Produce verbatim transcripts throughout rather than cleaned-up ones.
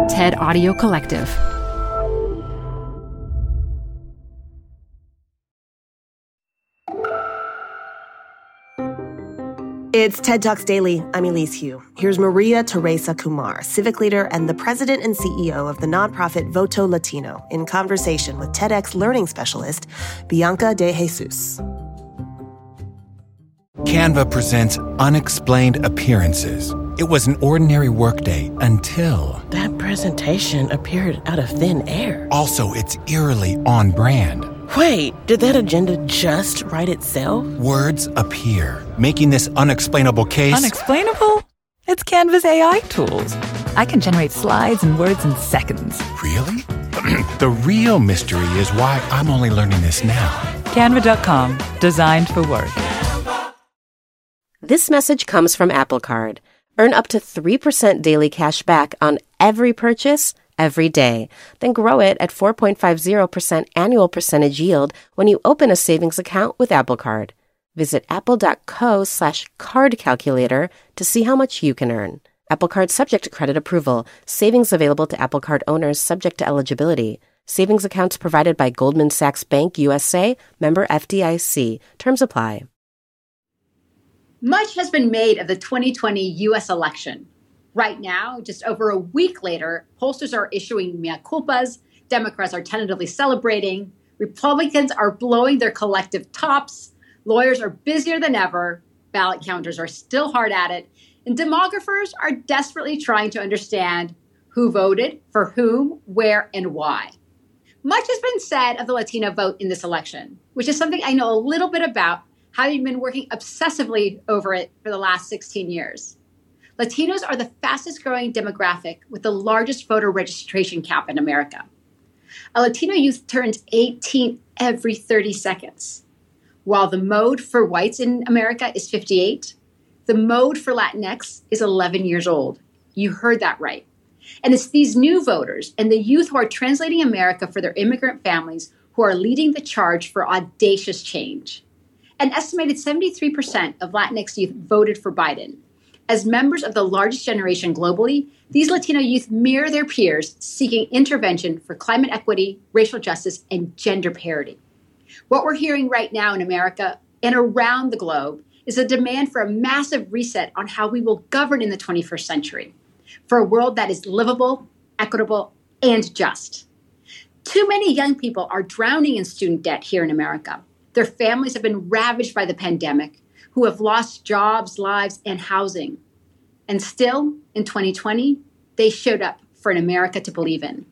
TED Audio Collective. It's TED Talks Daily. I'm Elise Hu. Here's Maria Teresa Kumar, civic leader and the president and C E O of the nonprofit Voto Latino, in conversation with TEDx learning specialist Bianca De Jesus. Canva presents Unexplained Appearances. It was an ordinary workday until... that presentation appeared out of thin air. Also, it's eerily on brand. Wait, did that agenda just write itself? Words appear, making this unexplainable case... Unexplainable? It's Canva's A I tools. I can generate slides and words in seconds. Really? The real mystery is why I'm only learning this now. Canva dot com, designed for work. This message comes from Apple Card. Earn up to three percent daily cash back on every purchase every day. Then grow it at four point five zero percent annual percentage yield when you open a savings account with Apple Card. Visit apple.co slash card calculator to see how much you can earn. Apple Card subject to credit approval. Savings available to Apple Card owners subject to eligibility. Savings accounts provided by Goldman Sachs Bank U S A, member F D I C. Terms apply. Much has been made of the twenty twenty U S election. Right now, just over a week later, pollsters are issuing mea culpas, Democrats are tentatively celebrating, Republicans are blowing their collective tops, lawyers are busier than ever, ballot counters are still hard at it, and demographers are desperately trying to understand who voted, for whom, where, and why. Much has been said of the Latino vote in this election, which is something I know a little bit about, having been working obsessively over it for the last sixteen years. Latinos are the fastest growing demographic with the largest voter registration cap in America. A Latino youth turns eighteen every thirty seconds. While the mode for whites in America is fifty-eight, the mode for Latinx is eleven years old. You heard that right. And it's these new voters and the youth who are translating America for their immigrant families who are leading the charge for audacious change. An estimated seventy-three percent of Latinx youth voted for Biden. As members of the largest generation globally, these Latino youth mirror their peers seeking intervention for climate equity, racial justice, and gender parity. What we're hearing right now in America and around the globe is a demand for a massive reset on how we will govern in the twenty-first century, for a world that is livable, equitable, and just. Too many young people are drowning in student debt here in America. Their families have been ravaged by the pandemic, who have lost jobs, lives, and housing. And still, in twenty twenty, they showed up for an America to believe in.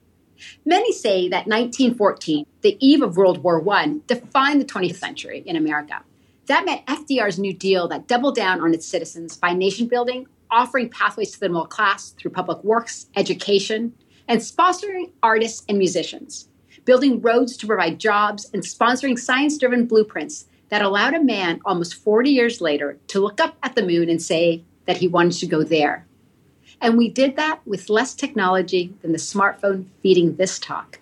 Many say that nineteen fourteen, the eve of World War One, defined the twentieth century in America. That meant F D R's New Deal that doubled down on its citizens by nation building, offering pathways to the middle class through public works, education, and sponsoring artists and musicians, building roads to provide jobs, and sponsoring science-driven blueprints that allowed a man almost forty years later to look up at the moon and say that he wanted to go there. And we did that with less technology than the smartphone feeding this talk.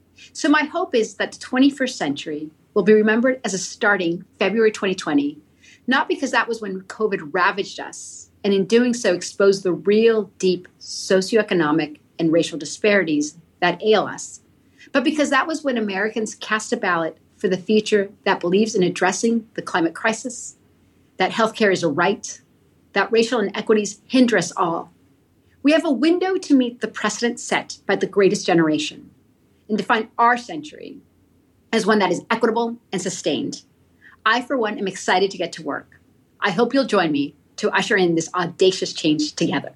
So my hope is that the twenty-first century will be remembered as a starting February twenty twenty, not because that was when COVID ravaged us, and in doing so exposed the real, deep socioeconomic and racial disparities that ail us, but because that was when Americans cast a ballot for the future that believes in addressing the climate crisis, that healthcare is a right, that racial inequities hinder us all. We have a window to meet the precedent set by the greatest generation and define our century as one that is equitable and sustained. I, for one, am excited to get to work. I hope you'll join me to usher in this audacious change together.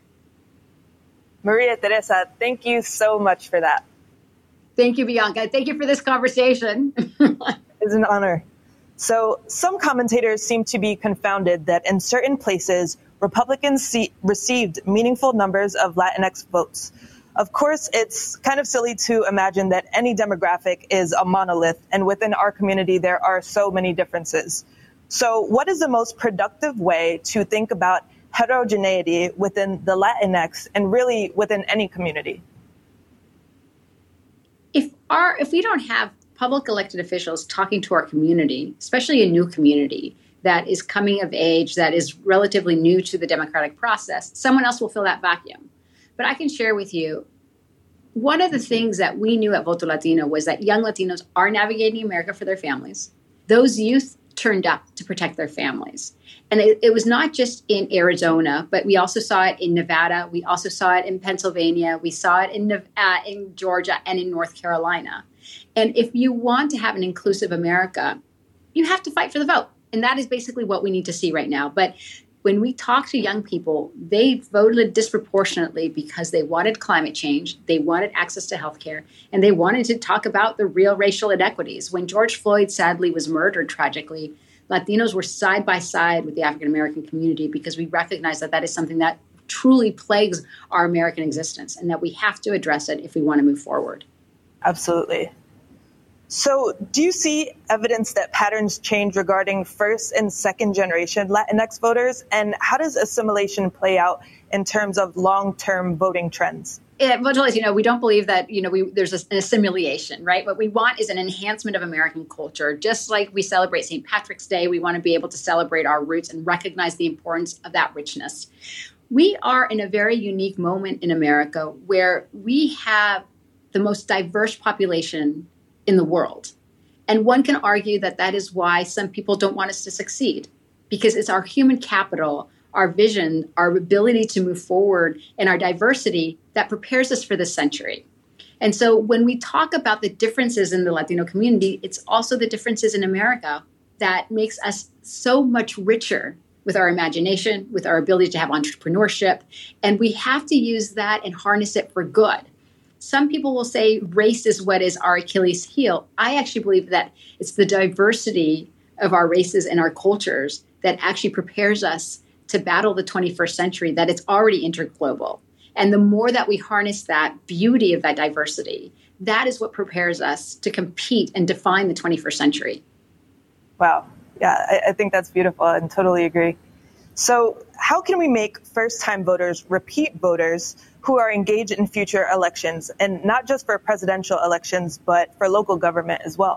Maria Teresa, thank you so much for that. Thank you, Bianca. Thank you for this conversation. It's an honor. So some commentators seem to be confounded that in certain places, Republicans see, received meaningful numbers of Latinx votes. Of course, it's kind of silly to imagine that any demographic is a monolith, and within our community, there are so many differences. So what is the most productive way to think about heterogeneity within the Latinx and really within any community? If our if we don't have public elected officials talking to our community, especially a new community that is coming of age, that is relatively new to the democratic process, someone else will fill that vacuum. But I can share with you, one of the things that we knew at Voto Latino was that young Latinos are navigating America for their families. Those youth turned up to protect their families. And it, it was not just in Arizona, but we also saw it in Nevada. We also saw it in Pennsylvania. We saw it in, uh, in Georgia and in North Carolina. And if you want to have an inclusive America, you have to fight for the vote. And that is basically what we need to see right now. But when we talk to young people, they voted disproportionately because they wanted climate change, they wanted access to healthcare, and they wanted to talk about the real racial inequities. When George Floyd sadly was murdered tragically, Latinos were side by side with the African American community because we recognize that that is something that truly plagues our American existence and that we have to address it if we want to move forward. Absolutely. So do you see evidence that patterns change regarding first and second generation Latinx voters? And how does assimilation play out in terms of long-term voting trends? At Voto Latino, we don't believe that, you know, we, there's an assimilation, right? What we want is an enhancement of American culture. Just like we celebrate Saint Patrick's Day, we want to be able to celebrate our roots and recognize the importance of that richness. We are in a very unique moment in America where we have the most diverse population in the world. And one can argue that that is why some people don't want us to succeed, because it's our human capital, our vision, our ability to move forward, and our diversity that prepares us for this century. And so when we talk about the differences in the Latino community, it's also the differences in America that makes us so much richer with our imagination, with our ability to have entrepreneurship. And we have to use that and harness it for good. Some people will say race is what is our Achilles heel. I actually believe that it's the diversity of our races and our cultures that actually prepares us to battle the twenty-first century, that it's already interglobal. And the more that we harness that beauty of that diversity, that is what prepares us to compete and define the twenty-first century. Wow. Yeah, I, I think that's beautiful and totally agree. So how can we make first-time voters repeat voters who are engaged in future elections, and not just for presidential elections, but for local government as well?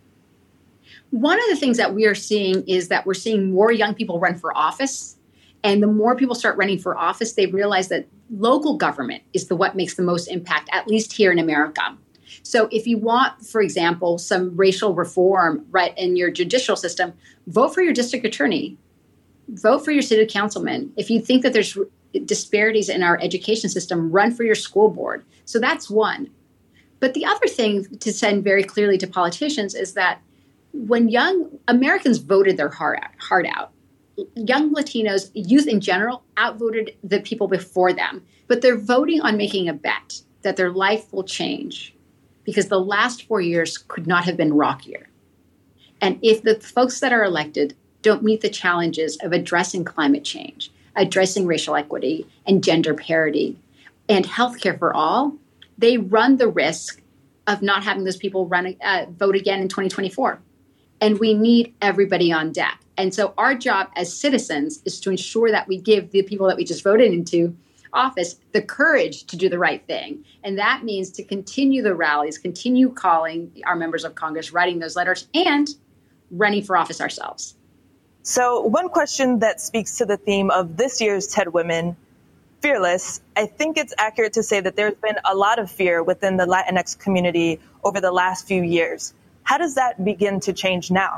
One of the things that we are seeing is that we're seeing more young people run for office. And the more people start running for office, they realize that local government is the what makes the most impact, at least here in America. So if you want, for example, some racial reform right in your judicial system, vote for your district attorney. Vote for your city councilman. If you think that there's disparities in our education system, run for your school board. So that's one. But the other thing to send very clearly to politicians is that when young Americans voted their heart out, heart out, young Latinos, youth in general, outvoted the people before them. But they're voting on making a bet that their life will change because the last four years could not have been rockier. And if the folks that are elected don't meet the challenges of addressing climate change, addressing racial equity and gender parity and healthcare for all, they run the risk of not having those people run uh, vote again in twenty twenty-four. And we need everybody on deck. And so our job as citizens is to ensure that we give the people that we just voted into office the courage to do the right thing. And that means to continue the rallies, continue calling our members of Congress, writing those letters, and running for office ourselves. So one question that speaks to the theme of this year's TED Women, fearless, I think it's accurate to say that there's been a lot of fear within the Latinx community over the last few years. How does that begin to change now?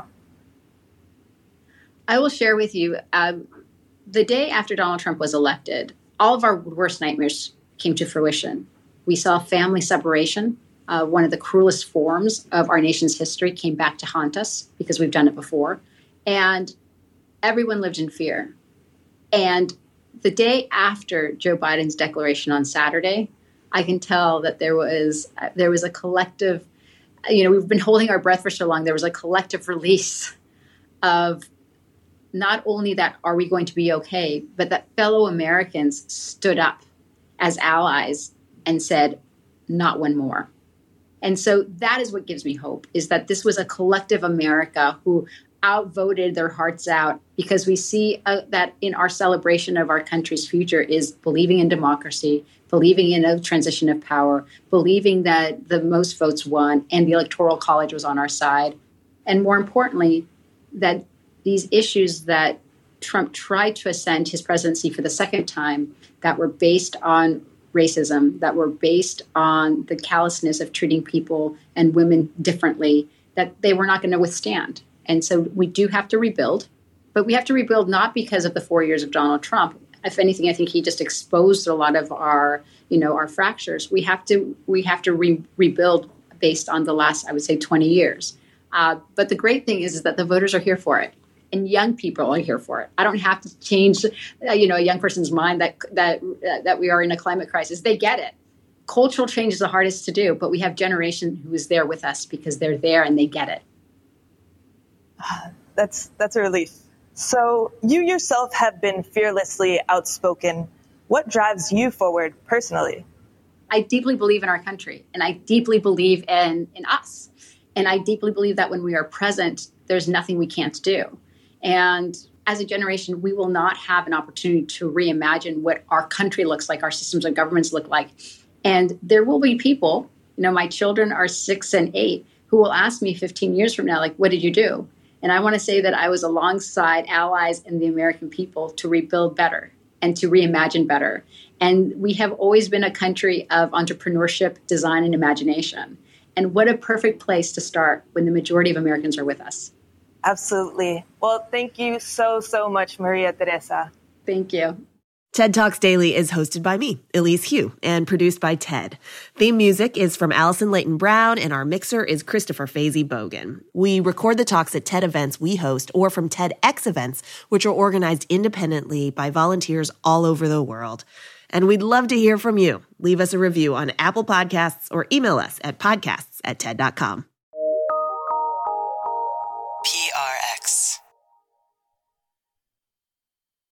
I will share with you, uh, the day after Donald Trump was elected, all of our worst nightmares came to fruition. We saw family separation. Uh, one of the cruelest forms of our nation's history came back to haunt us because we've done it before. And everyone lived in fear. And the day after Joe Biden's declaration on Saturday, I can tell that there was uh, there was a collective, you know, we've been holding our breath for so long. There was a collective release of not only that are we going to be okay, but that fellow Americans stood up as allies and said, not one more. And so that is what gives me hope, is that this was a collective America who outvoted their hearts out, because we see uh, that in our celebration of our country's future is believing in democracy, believing in a transition of power, believing that the most votes won and the Electoral College was on our side. And more importantly, that these issues that Trump tried to ascend his presidency for the second time that were based on racism that were based on the callousness of treating people and women differently that they were not going to withstand. And so we do have to rebuild, but we have to rebuild not because of the four years of Donald Trump. If anything, I think he just exposed a lot of our, you know, our fractures. We have to we have to re- rebuild based on the last, I would say, twenty years. Uh, but the great thing is, is that the voters are here for it. And young people are here for it. I don't have to change, uh, you know, a young person's mind that that uh, that we are in a climate crisis. They get it. Cultural change is the hardest to do, but we have generation who is there with us because they're there and they get it. That's that's a relief. So you yourself have been fearlessly outspoken. What drives you forward personally? I deeply believe in our country, and I deeply believe in in us, and I deeply believe that when we are present, there's nothing we can't do. And as a generation, we will not have an opportunity to reimagine what our country looks like, our systems of governments look like. And there will be people, you know, my children are six and eight, who will ask me fifteen years from now, like, what did you do? And I want to say that I was alongside allies and the American people to rebuild better and to reimagine better. And we have always been a country of entrepreneurship, design, and imagination. And what a perfect place to start when the majority of Americans are with us. Absolutely. Well, thank you so, so much, Maria Teresa. Thank you. TED Talks Daily is hosted by me, Elise Hu, and produced by TED. Theme music is from Allison Leighton Brown, and our mixer is Christopher Fazy Bogan. We record the talks at TED events we host or from TEDx events, which are organized independently by volunteers all over the world. And we'd love to hear from you. Leave us a review on Apple Podcasts or email us at podcasts at TED dot com.